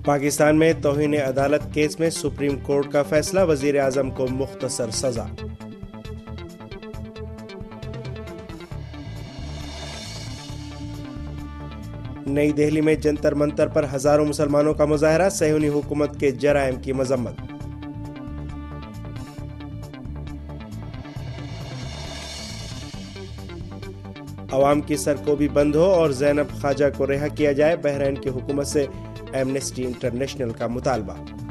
پاکستان میں توہین عدالت کیس میں سپریم کورٹ کا فیصلہ، وزیر اعظم کو مختصر سزا۔ نئی دہلی میں جنتر منتر پر ہزاروں مسلمانوں کا مظاہرہ، صہیونی حکومت کے جرائم کی مذمت۔ عوام کی سرکوبی بند ہو اور زینب خواجہ کو رہا کیا جائے، بحرین کی حکومت سے ایمنسٹی انٹرنیشنل کا مطالبہ۔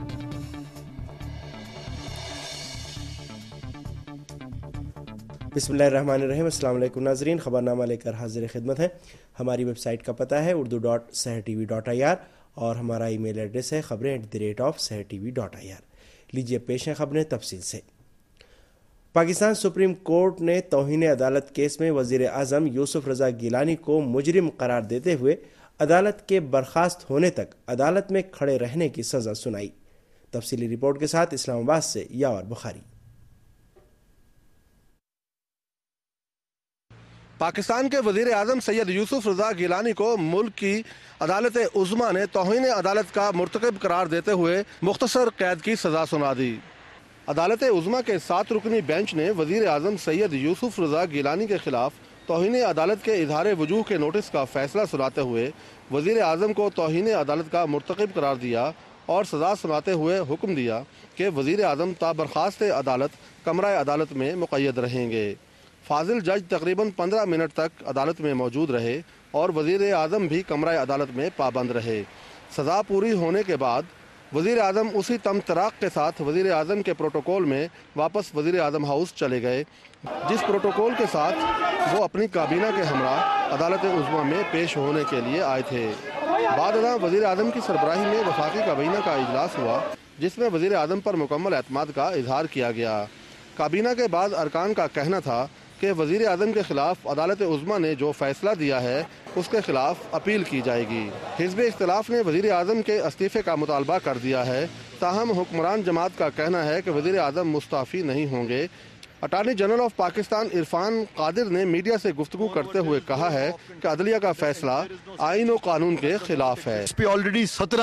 بسم اللہ الرحمن الرحیم۔ السلام علیکم ناظرین، خبرنامہ لے کر حاضر خدمت ہے۔ ہماری ویب سائٹ کا پتہ ہے urdu.sehrtv.ir اور ہمارا ای میل ایڈریس ہے خبریں@sehrtv.ir۔ لیجیے پیش ہیں خبریں تفصیل سے۔ پاکستان سپریم کورٹ نے توہین عدالت کیس میں وزیر اعظم یوسف رضا گیلانی کو مجرم قرار دیتے ہوئے عدالت کے برخاست ہونے تک عدالت میں کھڑے رہنے کی سزا سنائی۔ تفصیلی رپورٹ کے ساتھ اسلام آباد سے یاور بخاری۔ پاکستان کے وزیر اعظم سید یوسف رضا گیلانی کو ملک کی عدالت عظمیٰ نے توہین عدالت کا مرتکب قرار دیتے ہوئے مختصر قید کی سزا سنا دی۔ عدالت عظمیٰ کے 7 رکنی بینچ نے وزیر اعظم سید یوسف رضا گیلانی کے خلاف توہین عدالت کے اظہار وجوہ کے نوٹس کا فیصلہ سناتے ہوئے وزیر اعظم کو توہین عدالت کا مرتکب قرار دیا اور سزا سناتے ہوئے حکم دیا کہ وزیر اعظم تا برخاست عدالت کمرہ عدالت میں مقید رہیں گے۔ فاضل جج تقریباً 15 منٹ تک عدالت میں موجود رہے اور وزیر اعظم بھی کمرہ عدالت میں پابند رہے۔ سزا پوری ہونے کے بعد وزیر اعظم اسی تمطراق کے ساتھ وزیر اعظم کے پروٹوکول میں واپس وزیر اعظم ہاؤس چلے گئے، جس پروٹوکول کے ساتھ وہ اپنی کابینہ کے ہمراہ عدالت عظمیٰ میں پیش ہونے کے لیے آئے تھے۔ بعد ازاں وزیر اعظم کی سربراہی میں وفاقی کابینہ کا اجلاس ہوا، جس میں وزیر اعظم پر مکمل اعتماد کا اظہار کیا گیا۔ کابینہ کے بعض ارکان کا کہنا تھا کہ وزیر اعظم کے خلاف عدالت عظمیٰ نے جو فیصلہ دیا ہے اس کے خلاف اپیل کی جائے گی۔ حزب اختلاف نے وزیر اعظم کے استعفے کا مطالبہ کر دیا ہے، تاہم حکمران جماعت کا کہنا ہے کہ وزیر اعظم مستعفی نہیں ہوں گے۔ Attorney general of Pakistan Irfan Qadir نے میڈیا سے گفتگو کرتے ہوئے کہا ہے کہ عدلیہ کا فیصلہ آئین و قانون کے خلاف ہے۔ اس پہ آلریڈی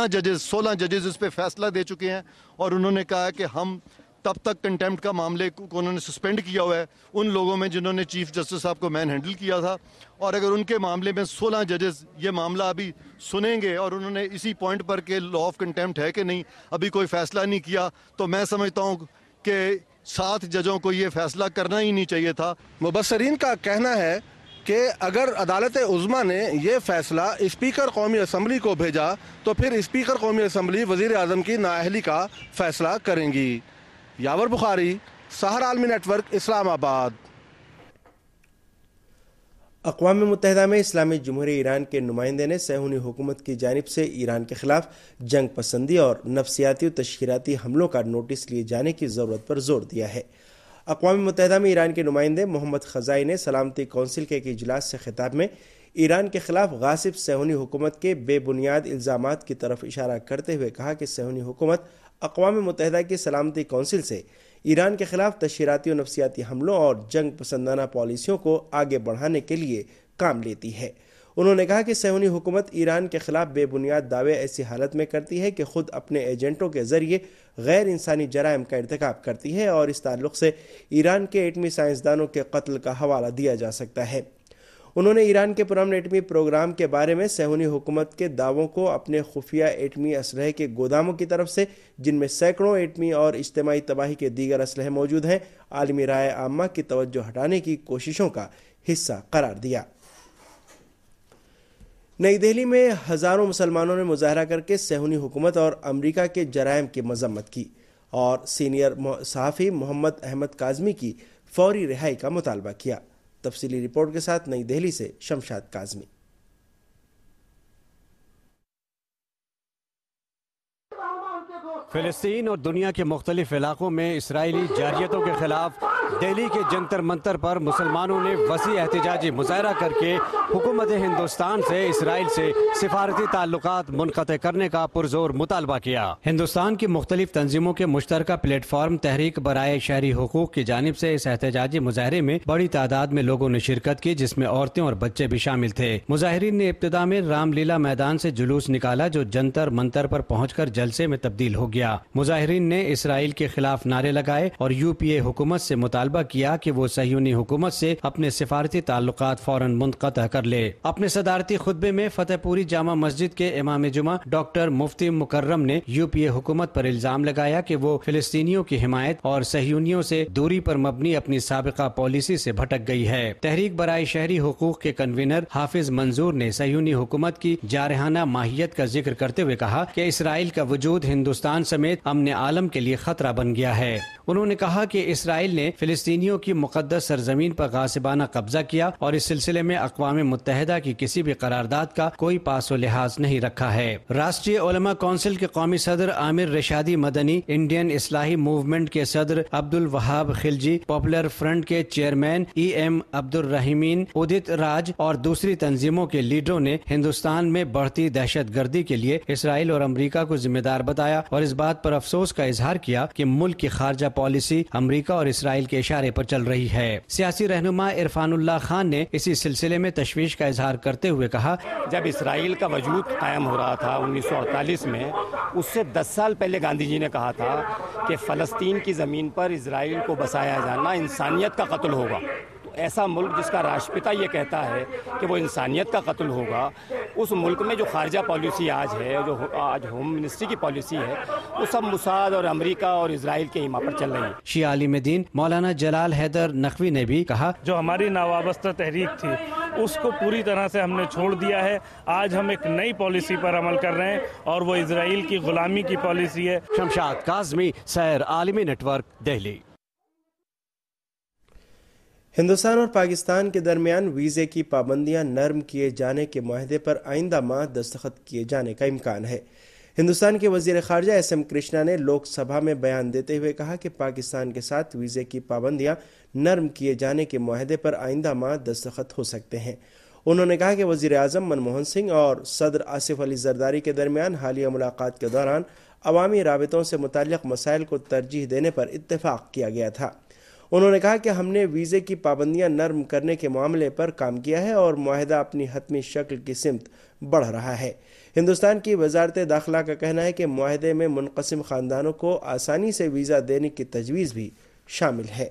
16 ججز اس پہ فیصلہ دے چکے ہیں اور انہوں نے کہا ہے کہ ہم تب تک کنٹیمپٹ کا معاملے کو انہوں نے سسپینڈ کیا ہوا ہے ان لوگوں میں جنہوں نے چیف جسٹس صاحب کو مین ہینڈل کیا تھا، اور اگر ان کے معاملے میں 16 ججز یہ معاملہ ابھی سنیں گے اور انہوں نے اسی پوائنٹ پر کہ لا آف کنٹیمپٹ ہے کہ نہیں ابھی کوئی فیصلہ نہیں کیا، تو میں سمجھتا ہوں کہ 7 ججوں کو یہ فیصلہ کرنا ہی نہیں چاہیے تھا۔ مبصرین کا کہنا ہے کہ اگر عدالت عظمیٰ نے یہ فیصلہ اسپیکر قومی اسمبلی کو بھیجا تو پھر اسپیکر قومی اسمبلی وزیر اعظم کی نااہلی کا فیصلہ کریں گی۔ یاور بخاری، سحر عالمی نیٹ ورک، اسلام آباد۔ اقوام متحدہ میں اسلامی جمہوریہ ایران کے نمائندے نے صہیونی حکومت کی جانب سے ایران کے خلاف جنگ پسندی اور نفسیاتی و تشہیراتی حملوں کا نوٹس لیے جانے کی ضرورت پر زور دیا ہے۔ اقوام متحدہ میں ایران کے نمائندے محمد خزائی نے سلامتی کونسل کے ایک اجلاس سے خطاب میں ایران کے خلاف غاصب صہیونی حکومت کے بے بنیاد الزامات کی طرف اشارہ کرتے ہوئے کہا کہ صہیونی حکومت اقوام متحدہ کی سلامتی کونسل سے ایران کے خلاف تشہیراتی و نفسیاتی حملوں اور جنگ پسندانہ پالیسیوں کو آگے بڑھانے کے لیے کام لیتی ہے۔ انہوں نے کہا کہ صہیونی حکومت ایران کے خلاف بے بنیاد دعوے ایسی حالت میں کرتی ہے کہ خود اپنے ایجنٹوں کے ذریعے غیر انسانی جرائم کا ارتکاب کرتی ہے، اور اس تعلق سے ایران کے ایٹمی سائنسدانوں کے قتل کا حوالہ دیا جا سکتا ہے۔ انہوں نے ایران کے پرامن ایٹمی پروگرام کے بارے میں صہیونی حکومت کے دعووں کو اپنے خفیہ ایٹمی اسلحے کے گوداموں کی طرف سے، جن میں سینکڑوں ایٹمی اور اجتماعی تباہی کے دیگر اسلحے موجود ہیں، عالمی رائے عامہ کی توجہ ہٹانے کی کوششوں کا حصہ قرار دیا۔ نئی دہلی میں ہزاروں مسلمانوں نے مظاہرہ کر کے صہیونی حکومت اور امریکہ کے جرائم کی مذمت کی اور سینئر صحافی محمد احمد کاظمی کی فوری رہائی کا مطالبہ کیا۔ تفصیلی رپورٹ کے ساتھ نئی دہلی سے شمشاد کاظمی۔ فلسطین اور دنیا کے مختلف علاقوں میں اسرائیلی جارحیتوں کے خلاف دہلی کے جنتر منتر پر مسلمانوں نے وسیع احتجاجی مظاہرہ کر کے حکومت ہندوستان سے اسرائیل سے سفارتی تعلقات منقطع کرنے کا پرزور مطالبہ کیا۔ ہندوستان کی مختلف تنظیموں کے مشترکہ پلیٹ فارم تحریک برائے شہری حقوق کی جانب سے اس احتجاجی مظاہرے میں بڑی تعداد میں لوگوں نے شرکت کی، جس میں عورتیں اور بچے بھی شامل تھے۔ مظاہرین نے ابتدا میں رام لیلا میدان سے جلوس نکالا جو جنتر منتر پر پہنچ کر جلسے میں تبدیل ہو گیا۔ مظاہرین نے اسرائیل کے خلاف نعرے لگائے اور UPA حکومت سے مطالبہ کیا کہ وہ صہیونی حکومت سے اپنے سفارتی تعلقات فوراً منقطع کر لے۔ اپنے صدارتی خطبے میں فتح پوری جامع مسجد کے امام جمعہ ڈاکٹر مفتی مکرم نے UPA حکومت پر الزام لگایا کہ وہ فلسطینیوں کی حمایت اور صہیونیوں سے دوری پر مبنی اپنی سابقہ پالیسی سے بھٹک گئی ہے۔ تحریک برائے شہری حقوق کے کنوینر حافظ منظور نے صہیونی حکومت کی جارحانہ ماہیت کا ذکر کرتے ہوئے کہا کہ اسرائیل کا وجود ہندوستان سمیت امن عالم کے لیے خطرہ بن گیا ہے۔ انہوں نے کہا کہ اسرائیل نے فلسطینیوں کی مقدس سرزمین پر غاصبانہ قبضہ کیا اور اس سلسلے میں اقوام متحدہ کی کسی بھی قرارداد کا کوئی پاس و لحاظ نہیں رکھا ہے۔ راشٹریہ علماء کونسل کے قومی صدر عامر رشادی مدنی، انڈین اصلاحی موومنٹ کے صدر عبد الوہاب خلجی، پاپولر فرنٹ کے چیئرمین EM عبد الرحیمین ادت راج اور دوسری تنظیموں کے لیڈروں نے ہندوستان میں بڑھتی دہشت گردی کے لیے اسرائیل اور امریکہ کو ذمہ دار بتایا اور اس بات پر افسوس کا اظہار کیا کہ ملک کی خارجہ پالیسی امریکہ اور اسرائیل کے اشارے پر چل رہی ہے۔ سیاسی رہنما عرفان اللہ خان نے اسی سلسلے میں تشویش کا اظہار کرتے ہوئے کہا، جب اسرائیل کا وجود قائم ہو رہا تھا 1948 میں، اس سے 10 سال پہلے گاندھی جی نے کہا تھا کہ فلسطین کی زمین پر اسرائیل کو بسایا جانا انسانیت کا قتل ہوگا۔ ایسا ملک جس کا راشٹرپتا یہ کہتا ہے کہ وہ انسانیت کا قتل ہوگا، اس ملک میں جو خارجہ پالیسی آج ہے، جو آج ہوم منسٹری کی پالیسی ہے، وہ سب موساد اور امریکہ اور اسرائیل کے ایما پر چل رہی ہے۔ شیعہ عالم دین مولانا جلال حیدر نقوی نے بھی کہا، جو ہماری ناوابستہ تحریک تھی اس کو پوری طرح سے ہم نے چھوڑ دیا ہے۔ آج ہم ایک نئی پالیسی پر عمل کر رہے ہیں اور وہ اسرائیل کی غلامی کی پالیسی ہے۔ شمشاد کاظمی، سیر عالمی نیٹ ورک، دہلی۔ ہندوستان اور پاکستان کے درمیان ویزے کی پابندیاں نرم کیے جانے کے معاہدے پر آئندہ ماہ دستخط کیے جانے کا امکان ہے۔ ہندوستان کے وزیر خارجہ SM کرشنا نے لوک سبھا میں بیان دیتے ہوئے کہا کہ پاکستان کے ساتھ ویزے کی پابندیاں نرم کیے جانے کے معاہدے پر آئندہ ماہ دستخط ہو سکتے ہیں۔ انہوں نے کہا کہ وزیر اعظم منموہن سنگھ اور صدر آصف علی زرداری کے درمیان حالیہ ملاقات کے دوران عوامی رابطوں سے متعلق مسائل کو ترجیح دینے پر اتفاق کیا گیا تھا۔ انہوں نے کہا کہ ہم نے ویزے کی پابندیاں نرم کرنے کے معاملے پر کام کیا ہے اور معاہدہ اپنی حتمی شکل کی سمت بڑھ رہا ہے۔ ہندوستان کی وزارت داخلہ کا کہنا ہے کہ معاہدے میں منقسم خاندانوں کو آسانی سے ویزا دینے کی تجویز بھی شامل ہے۔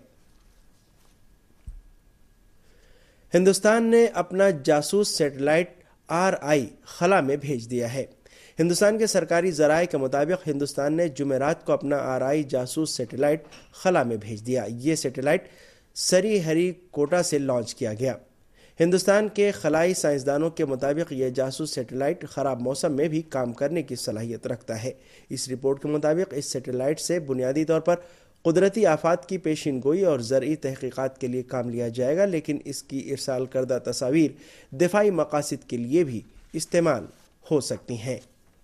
ہندوستان نے اپنا جاسوس سیٹلائٹ RI خلا میں بھیج دیا ہے۔ ہندوستان کے سرکاری ذرائع کے مطابق ہندوستان نے جمعرات کو اپنا RI جاسوس سیٹلائٹ خلا میں بھیج دیا۔ یہ سیٹلائٹ سری ہری کوٹا سے لانچ کیا گیا۔ ہندوستان کے خلائی سائنسدانوں کے مطابق یہ جاسوس سیٹلائٹ خراب موسم میں بھی کام کرنے کی صلاحیت رکھتا ہے۔ اس رپورٹ کے مطابق اس سیٹلائٹ سے بنیادی طور پر قدرتی آفات کی پیشین گوئی اور زرعی تحقیقات کے لیے کام لیا جائے گا، لیکن اس کی ارسال کردہ تصاویر دفاعی مقاصد کے لیے بھی استعمال ہو سکتی ہیں۔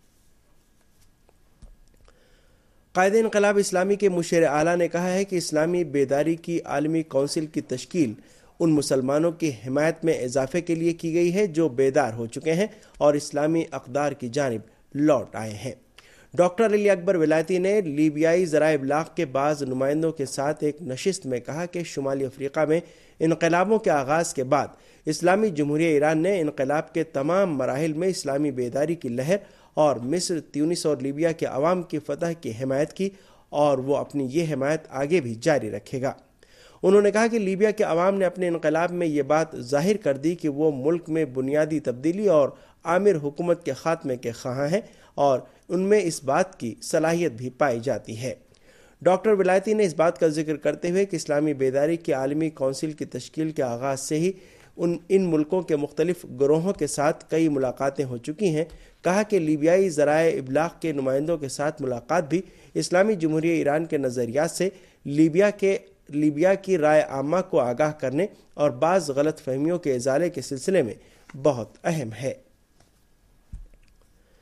قائد انقلاب اسلامی کے مشیر اعلیٰ نے کہا ہے کہ اسلامی بیداری کی عالمی کونسل کی تشکیل ان مسلمانوں کی حمایت میں اضافے کے لیے کی گئی ہے جو بیدار ہو چکے ہیں اور اسلامی اقدار کی جانب لوٹ آئے ہیں۔ ڈاکٹر علی اکبر ولایتی نے لیبیائی ذرائع ابلاغ کے بعض نمائندوں کے ساتھ ایک نشست میں کہا کہ شمالی افریقہ میں انقلابوں کے آغاز کے بعد اسلامی جمہوریہ ایران نے انقلاب کے تمام مراحل میں اسلامی بیداری کی لہر اور مصر، تیونس اور لیبیا کے عوام کی فتح کی حمایت کی اور وہ اپنی یہ حمایت آگے بھی جاری رکھے گا۔ انہوں نے کہا کہ لیبیا کے عوام نے اپنے انقلاب میں یہ بات ظاہر کر دی کہ وہ ملک میں بنیادی تبدیلی اور آمر حکومت کے خاتمے کے خواہاں ہیں اور ان میں اس بات کی صلاحیت بھی پائی جاتی ہے۔ ڈاکٹر ولایتی نے اس بات کا ذکر کرتے ہوئے کہ اسلامی بیداری کی عالمی کونسل کی تشکیل کے آغاز سے ہی ان ملکوں کے مختلف گروہوں کے ساتھ کئی ملاقاتیں ہو چکی ہیں، کہا کہ لیبیائی ذرائع ابلاغ کے نمائندوں کے ساتھ ملاقات بھی اسلامی جمہوریہ ایران کے نظریات سے لیبیا کی رائے عامہ کو آگاہ کرنے اور بعض غلط فہمیوں کے ازالے کے سلسلے میں بہت اہم ہے۔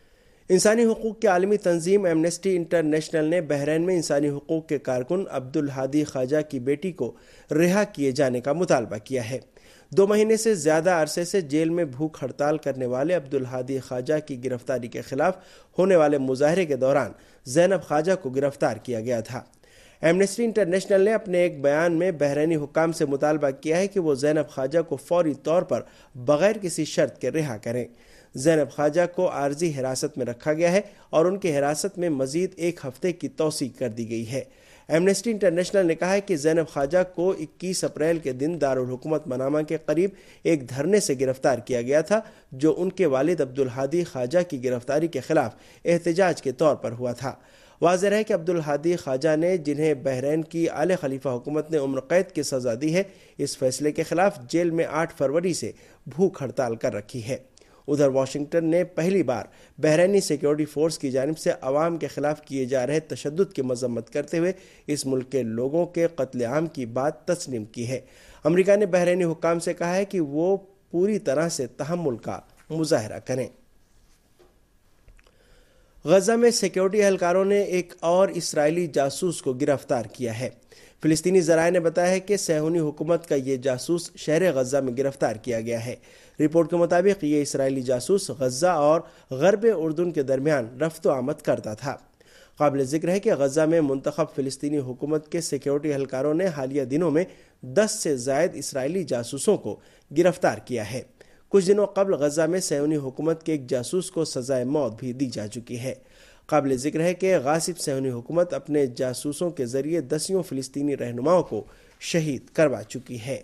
انسانی حقوق کی عالمی تنظیم ایمنسٹی انٹرنیشنل نے بحرین میں انسانی حقوق کے کارکن عبدالہادی خواجہ کی بیٹی کو رہا کیے جانے کا مطالبہ کیا ہے۔ 2 مہینے سے زیادہ عرصے سے جیل میں بھوک ہڑتال کرنے والے عبدالہادی خواجہ کی گرفتاری کے خلاف ہونے والے مظاہرے کے دوران زینب خواجہ کو گرفتار کیا گیا تھا۔ ایمنسٹی انٹرنیشنل نے اپنے ایک بیان میں بحرینی حکام سے مطالبہ کیا ہے کہ وہ زینب خواجہ کو فوری طور پر بغیر کسی شرط کے رہا کریں۔ زینب خواجہ کو عارضی حراست میں رکھا گیا ہے اور ان کی حراست میں مزید 1 ہفتے کی توسیع کر دی گئی ہے۔ ایمنسٹی انٹرنیشنل نے کہا ہے کہ زینب خواجہ کو 21 اپریل کے دن دارالحکومت منامہ کے قریب ایک دھرنے سے گرفتار کیا گیا تھا، جو ان کے والد عبدالہادی خواجہ کی گرفتاری کے خلاف احتجاج کے طور پر ہوا تھا۔ واضح ہے کہ عبدالہادی خواجہ نے، جنہیں بحرین کی آل خلیفہ حکومت نے عمر قید کی سزا دی ہے، اس فیصلے کے خلاف جیل میں 8 فروری سے بھوک ہڑتال کر رکھی ہے۔ ادھر واشنگٹن نے پہلی بار بحرینی سیکیورٹی فورس کی جانب سے عوام کے خلاف کیے جا رہے تشدد کی مذمت کرتے ہوئے اس ملک کے لوگوں کے قتل عام کی بات تسلیم کی ہے۔ امریکہ نے بحرینی حکام سے کہا ہے کہ وہ پوری طرح سے تحمل کا مظاہرہ کریں۔ غزہ میں سیکیورٹی اہلکاروں نے ایک اور اسرائیلی جاسوس کو گرفتار کیا ہے۔ فلسطینی ذرائع نے بتایا ہے کہ صہیونی حکومت کا یہ جاسوس شہر غزہ میں گرفتار کیا گیا ہے۔ رپورٹ کے مطابق یہ اسرائیلی جاسوس غزہ اور غرب اردن کے درمیان رفت و آمد کرتا تھا۔ قابل ذکر ہے کہ غزہ میں منتخب فلسطینی حکومت کے سیکیورٹی اہلکاروں نے حالیہ دنوں میں 10 سے زائد اسرائیلی جاسوسوں کو گرفتار کیا ہے۔ کچھ دنوں قبل غزہ میں صہیونی حکومت کے ایک جاسوس کو سزائے موت بھی دی جا چکی ہے۔ قابل ذکر ہے کہ غاصب صہیونی حکومت اپنے جاسوسوں کے ذریعے 10 فلسطینی رہنماؤں کو شہید کروا چکی ہے۔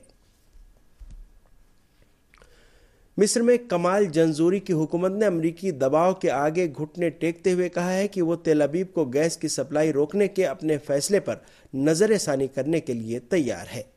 مصر میں کمال جنزوری کی حکومت نے امریکی دباؤ کے آگے گھٹنے ٹیکتے ہوئے کہا ہے کہ وہ تل ابیب کو گیس کی سپلائی روکنے کے اپنے فیصلے پر نظر ثانی کرنے کے لیے تیار ہے۔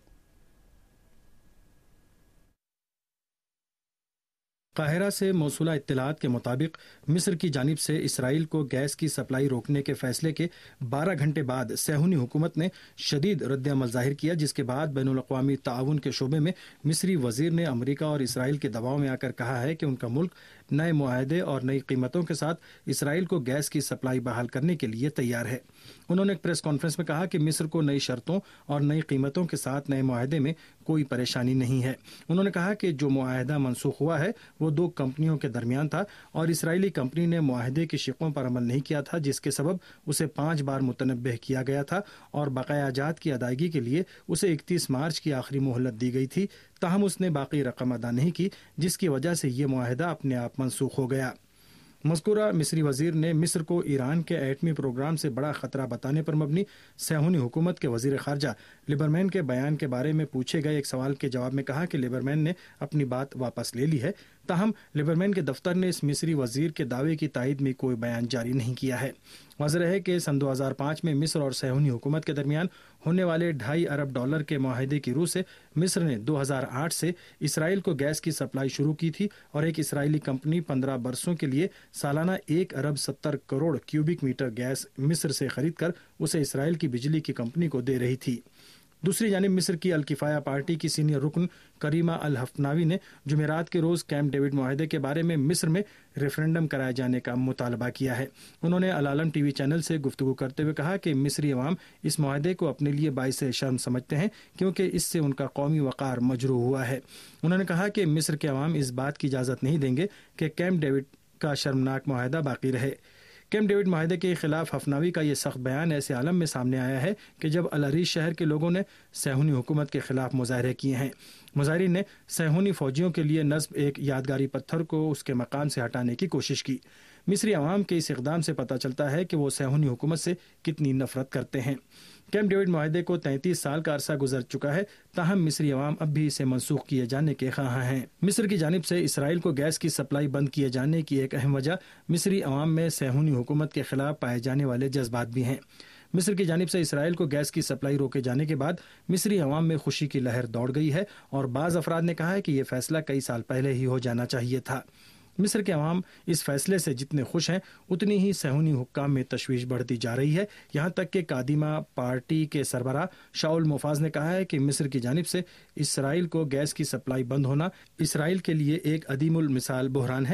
قاہرہ سے موصولہ اطلاعات کے مطابق مصر کی جانب سے اسرائیل کو گیس کی سپلائی روکنے کے فیصلے کے 12 گھنٹے بعد صہیونی حکومت نے شدید رد عمل ظاہر کیا، جس کے بعد بین الاقوامی تعاون کے شعبے میں مصری وزیر نے امریکہ اور اسرائیل کے دباؤ میں آ کر کہا ہے کہ ان کا ملک نئے معاہدے اور نئی قیمتوں کے ساتھ اسرائیل کو گیس کی سپلائی بحال کرنے کے لیے تیار ہے۔ انہوں نے ایک پریس کانفرنس میں کہا کہ مصر کو نئی شرطوں اور نئی قیمتوں کے ساتھ نئے معاہدے میں کوئی پریشانی نہیں ہے۔ انہوں نے کہا کہ جو معاہدہ منسوخ ہوا ہے وہ 2 کمپنیوں کے درمیان تھا اور اسرائیلی کمپنی نے معاہدے کی شقوں پر عمل نہیں کیا تھا، جس کے سبب اسے 5 بار متنبہ کیا گیا تھا اور بقایا جات کی ادائیگی کے لیے اسے 31 مارچ کی آخری مہلت دی گئی تھی، تاہم اس نے باقی رقم ادا نہیں کی، جس کی وجہ سے یہ معاہدہ اپنے آپ منسوخ ہو گیا۔ مذکورہ مصری وزیر نے مصر کو ایران کے ایٹمی پروگرام سے بڑا خطرہ بتانے پر مبنی صہیونی حکومت کے وزیر خارجہ لیبرمین کے بیان کے بارے میں پوچھے گئے ایک سوال کے جواب میں کہا کہ لیبرمین نے اپنی بات واپس لے لی ہے، تاہم لیبرمین کے دفتر نے اس مصری وزیر کے دعوے کی تائید میں کوئی بیان جاری نہیں کیا ہے۔ واضح ہے کہ سن 2005 میں مصر اور صہیونی حکومت کے درمیان ہونے والے $2.5 ارب کے معاہدے کی روح سے مصر نے 2008 سے اسرائیل کو گیس کی سپلائی شروع کی تھی اور ایک اسرائیلی کمپنی 15 برسوں کے لیے سالانہ 1.70 ارب کیوبک میٹر گیس مصر سے خرید کر اسے اسرائیل کی بجلی کی کمپنی کو دے رہی تھی۔ دوسری جانب مصر کی الکفایہ پارٹی کی سینئر رکن کریمہ الحفناوی نے جمعرات کے روز کیمپ ڈیوڈ معاہدے کے بارے میں مصر میں ریفرنڈم کرائے جانے کا مطالبہ کیا ہے۔ انہوں نے العالم ٹی وی چینل سے گفتگو کرتے ہوئے کہا کہ مصری عوام اس معاہدے کو اپنے لیے باعث شرم سمجھتے ہیں کیونکہ اس سے ان کا قومی وقار مجروح ہوا ہے۔ انہوں نے کہا کہ مصر کے عوام اس بات کی اجازت نہیں دیں گے کہ کیمپ ڈیوڈ کا شرمناک معاہدہ باقی رہے۔ کیمپ ڈیوڈ معاہدے کے خلاف حفناوی کا یہ سخت بیان ایسے عالم میں سامنے آیا ہے کہ جب العریش شہر کے لوگوں نے صہیونی حکومت کے خلاف مظاہرے کیے ہیں۔ مظاہرین نے صہیونی فوجیوں کے لیے نصب ایک یادگاری پتھر کو اس کے مقام سے ہٹانے کی کوشش کی۔ مصری عوام کے اس اقدام سے پتہ چلتا ہے کہ وہ صہیونی حکومت سے کتنی نفرت کرتے ہیں۔ کیمپ ڈیوڈ معاہدے کو 33 سال کا عرصہ گزر چکا ہے، تاہم مصری عوام اب بھی اسے منسوخ کیے جانے کے خواہاں ہیں۔ مصر کی جانب سے اسرائیل کو گیس کی سپلائی بند کیے جانے کی ایک اہم وجہ مصری عوام میں صہیونی حکومت کے خلاف پائے جانے والے جذبات بھی ہیں۔ مصر کی جانب سے اسرائیل کو گیس کی سپلائی روکے جانے کے بعد مصری عوام میں خوشی کی لہر دوڑ گئی ہے اور بعض افراد نے کہا ہے کہ یہ فیصلہ کئی سال پہلے ہی ہو جانا چاہیے تھا۔ مصر کے عوام اس فیصلے سے جتنے خوش ہیں اتنی ہی صہیونی حکام میں تشویش بڑھتی جا رہی ہے، یہاں تک کہ قادمہ پارٹی کے سربراہ شاول موفاز نے کہا ہے کہ مصر کی جانب سے اسرائیل کو گیس کی سپلائی بند ہونا اسرائیل کے لیے ایک عدیم المثال بحران ہے۔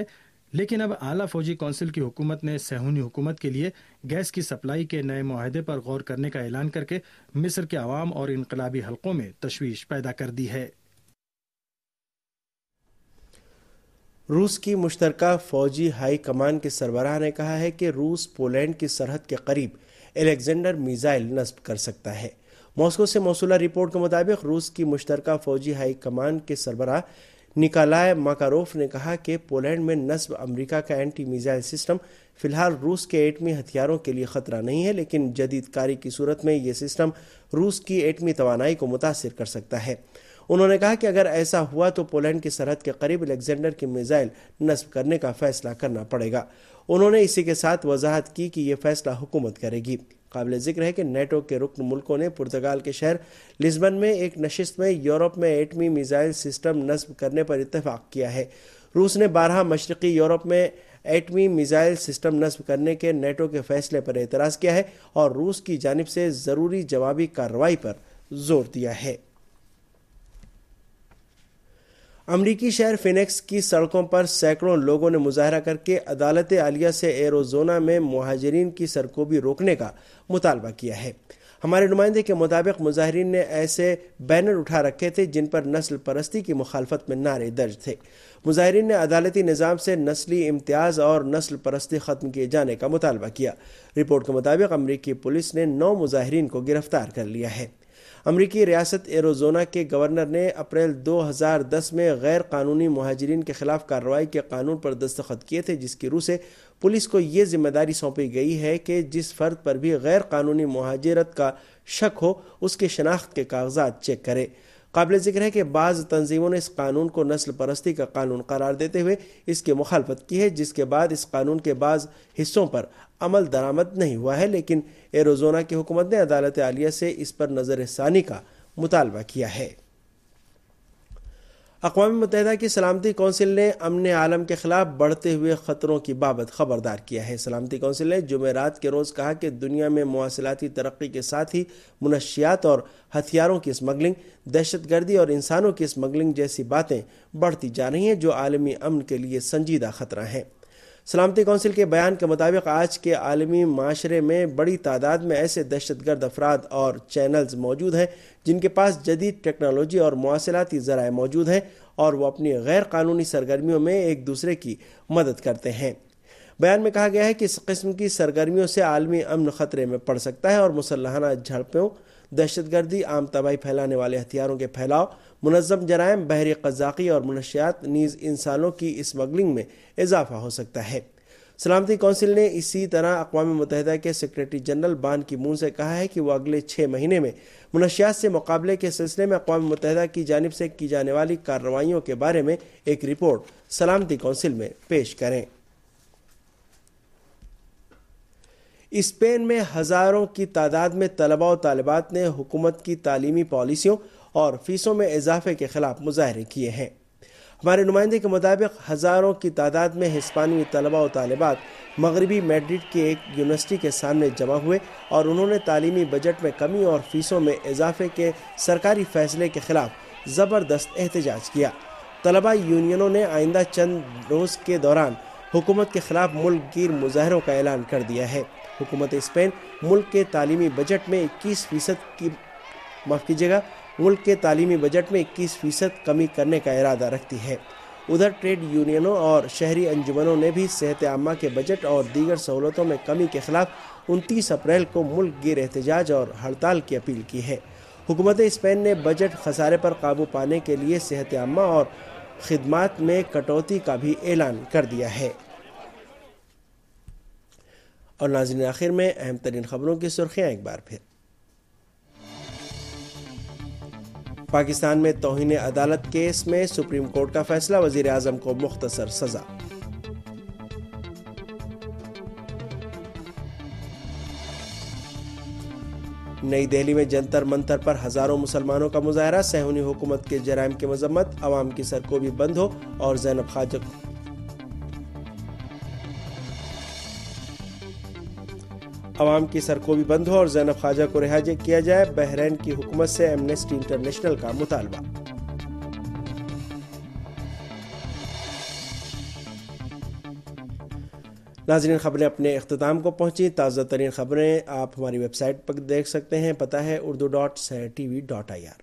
لیکن اب اعلیٰ فوجی کونسل کی حکومت نے صہیونی حکومت کے لیے گیس کی سپلائی کے نئے معاہدے پر غور کرنے کا اعلان کر کے مصر کے عوام اور انقلابی حلقوں میں تشویش پیدا کر دی ہے۔ روس کی مشترکہ فوجی ہائی کمان کے سربراہ نے کہا ہے کہ روس پولینڈ کی سرحد کے قریب الیگزینڈر میزائل نصب کر سکتا ہے۔ ماسکو سے موصولہ رپورٹ کے مطابق روس کی مشترکہ فوجی ہائی کمان کے سربراہ نکالائے ماکاروف نے کہا کہ پولینڈ میں نصب امریکہ کا اینٹی میزائل سسٹم فی الحال روس کے ایٹمی ہتھیاروں کے لیے خطرہ نہیں ہے، لیکن جدید کاری کی صورت میں یہ سسٹم روس کی ایٹمی توانائی کو متاثر کر سکتا ہے۔ انہوں نے کہا کہ اگر ایسا ہوا تو پولینڈ کی سرحد کے قریب الیگزینڈر کی میزائل نصب کرنے کا فیصلہ کرنا پڑے گا۔ انہوں نے اسی کے ساتھ وضاحت کی کہ یہ فیصلہ حکومت کرے گی۔ قابل ذکر ہے کہ نیٹو کے رکن ملکوں نے پرتگال کے شہر لزبن میں ایک نشست میں یورپ میں ایٹمی میزائل سسٹم نصب کرنے پر اتفاق کیا ہے۔ روس نے 12 مشرقی یورپ میں ایٹمی میزائل سسٹم نصب کرنے کے نیٹو کے فیصلے پر اعتراض کیا ہے اور روس کی جانب سے ضروری جوابی کارروائی پر زور دیا ہے۔ امریکی شہر فینکس کی سڑکوں پر سینکڑوں لوگوں نے مظاہرہ کر کے عدالت عالیہ سے ایروزونا میں مہاجرین کی سرکوبی روکنے کا مطالبہ کیا ہے۔ ہمارے نمائندے کے مطابق مظاہرین نے ایسے بینر اٹھا رکھے تھے جن پر نسل پرستی کی مخالفت میں نعرے درج تھے۔ مظاہرین نے عدالتی نظام سے نسلی امتیاز اور نسل پرستی ختم کیے جانے کا مطالبہ کیا۔ رپورٹ کے مطابق امریکی پولیس نے 9 مظاہرین کو گرفتار کر لیا ہے۔ امریکی ریاست ایروزونا کے گورنر نے اپریل 2010 میں غیر قانونی مہاجرین کے خلاف کارروائی کے قانون پر دستخط کیے تھے، جس کی روح سے پولیس کو یہ ذمہ داری سونپی گئی ہے کہ جس فرد پر بھی غیر قانونی مہاجرت کا شک ہو اس کے شناخت کے کاغذات چیک کرے۔ قابل ذکر ہے کہ بعض تنظیموں نے اس قانون کو نسل پرستی کا قانون قرار دیتے ہوئے اس کی مخالفت کی ہے، جس کے بعد اس قانون کے بعض حصوں پر عمل درآمد نہیں ہوا ہے، لیکن ایروزونا کی حکومت نے عدالت عالیہ سے اس پر نظر ثانی کا مطالبہ کیا ہے۔ اقوام متحدہ کی سلامتی کونسل نے امن عالم کے خلاف بڑھتے ہوئے خطروں کی بابت خبردار کیا ہے۔ سلامتی کونسل نے جمعرات کے روز کہا کہ دنیا میں مواصلاتی ترقی کے ساتھ ہی منشیات اور ہتھیاروں کی اسمگلنگ، دہشت گردی اور انسانوں کی اسمگلنگ جیسی باتیں بڑھتی جا رہی ہیں جو عالمی امن کے لیے سنجیدہ خطرہ ہیں۔ سلامتی کونسل کے بیان کے مطابق آج کے عالمی معاشرے میں بڑی تعداد میں ایسے دہشت گرد افراد اور چینلز موجود ہیں جن کے پاس جدید ٹیکنالوجی اور مواصلاتی ذرائع موجود ہیں اور وہ اپنی غیر قانونی سرگرمیوں میں ایک دوسرے کی مدد کرتے ہیں۔ بیان میں کہا گیا ہے کہ اس قسم کی سرگرمیوں سے عالمی امن خطرے میں پڑ سکتا ہے اور مسلحانہ جھڑپوں، دہشت گردی، عام تباہی پھیلانے والے ہتھیاروں کے پھیلاؤ، منظم جرائم، بحری قزاقی اور منشیات نیز انسانوں کی اسمگلنگ میں اضافہ ہو سکتا ہے۔ سلامتی کونسل نے اسی طرح اقوام متحدہ کے سیکریٹری جنرل بان کی مون سے کہا ہے کہ وہ اگلے 6 مہینے میں منشیات سے مقابلے کے سلسلے میں اقوام متحدہ کی جانب سے کی جانے والی کارروائیوں کے بارے میں ایک رپورٹ سلامتی کونسل میں پیش کریں۔ اسپین میں ہزاروں کی تعداد میں طلباء و طالبات نے حکومت کی تعلیمی پالیسیوں اور فیسوں میں اضافے کے خلاف مظاہرے کیے ہیں۔ ہمارے نمائندے کے مطابق ہزاروں کی تعداد میں ہسپانوی طلباء و طالبات مغربی میڈرڈ کی ایک یونیورسٹی کے سامنے جمع ہوئے اور انہوں نے تعلیمی بجٹ میں کمی اور فیسوں میں اضافے کے سرکاری فیصلے کے خلاف زبردست احتجاج کیا۔ طلباء یونینوں نے آئندہ چند روز کے دوران حکومت کے خلاف ملک گیر مظاہروں کا اعلان کر دیا ہے۔ حکومت اسپین ملک کے تعلیمی بجٹ میں 21% کمی کرنے کا ارادہ رکھتی ہے۔ ادھر ٹریڈ یونینوں اور شہری انجمنوں نے بھی صحت عامہ کے بجٹ اور دیگر سہولتوں میں کمی کے خلاف 29 اپریل کو ملک گیر احتجاج اور ہڑتال کی اپیل کی ہے۔ حکومت اسپین نے بجٹ خسارے پر قابو پانے کے لیے صحت عامہ اور خدمات میں کٹوتی کا بھی اعلان کر دیا ہے۔ اور ناظرین، آخر میں اہم ترین خبروں کی سرخیاں ایک بار پھر۔ پاکستان میں توہین عدالت کیس میں سپریم کورٹ کا فیصلہ، وزیر اعظم کو مختصر سزا۔ نئی دہلی میں جنتر منتر پر ہزاروں مسلمانوں کا مظاہرہ، صہیونی حکومت کے جرائم کی مذمت، عوام کی سرکوبی بند ہو اور زینب خواجہ کو رہا کیا جائے، بحرین کی حکومت سے ایمنسٹی انٹرنیشنل کا مطالبہ۔ ناظرین، خبریں اپنے اختتام کو پہنچی. تازہ ترین خبریں آپ ہماری ویب سائٹ پر دیکھ سکتے ہیں. پتہ ہے urdu.sehrtv.ir.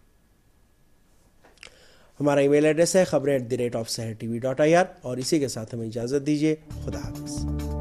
ہمارا ای میل ایڈریس ہے خبریں @sehrtv.ir. اور اسی کے ساتھ ہمیں اجازت دیجیے. خدا حافظ.